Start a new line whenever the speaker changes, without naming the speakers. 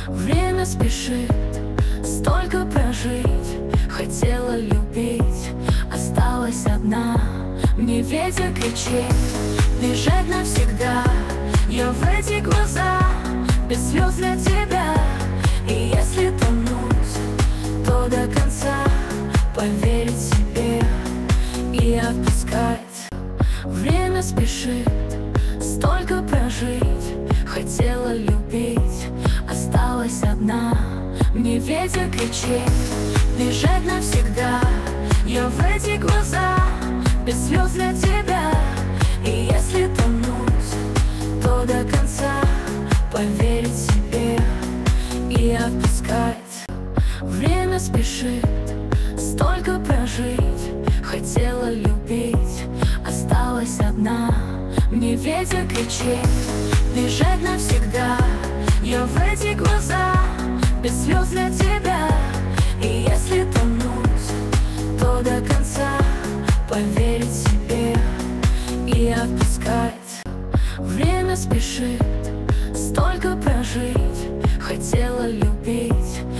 Время спешит столько прожить. Хотела любить, осталась одна. Мне ветер кричит: бежать навсегда. Я в эти глаза, без слез для тебя. И если тонуть, то до конца. Поверить себе и отпускать. Время спешит столько прожить. Хотела любить, осталась одна. Мне ветер кричит: бежать навсегда. Я в эти глаза, без слез для тебя. И если тонуть, то до конца. Поверить себе и отпускать. Время спешит столько прожить. Хотела любить, осталась одна. Мне ветер кричит: бежать навсегда. Я в эти глаза, без слез для тебя. И если тонуть, то до конца. Поверить себе и отпускать. Время спешит